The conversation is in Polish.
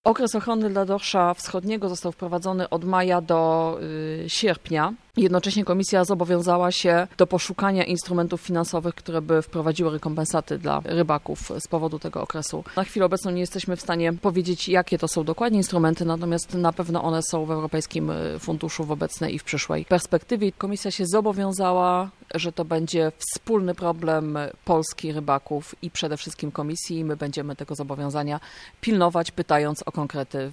Okres ochronny dla dorsza wschodniego został wprowadzony od maja do sierpnia. Jednocześnie Komisja zobowiązała się do poszukania instrumentów finansowych, które by wprowadziły rekompensaty dla rybaków z powodu tego okresu. Na chwilę obecną nie jesteśmy w stanie powiedzieć, jakie to są dokładnie instrumenty, natomiast na pewno one są w Europejskim Funduszu w obecnej i w przyszłej perspektywie. Komisja się zobowiązała, że to będzie wspólny problem Polski, rybaków i przede wszystkim Komisji. My będziemy tego zobowiązania pilnować, pytając o konkrety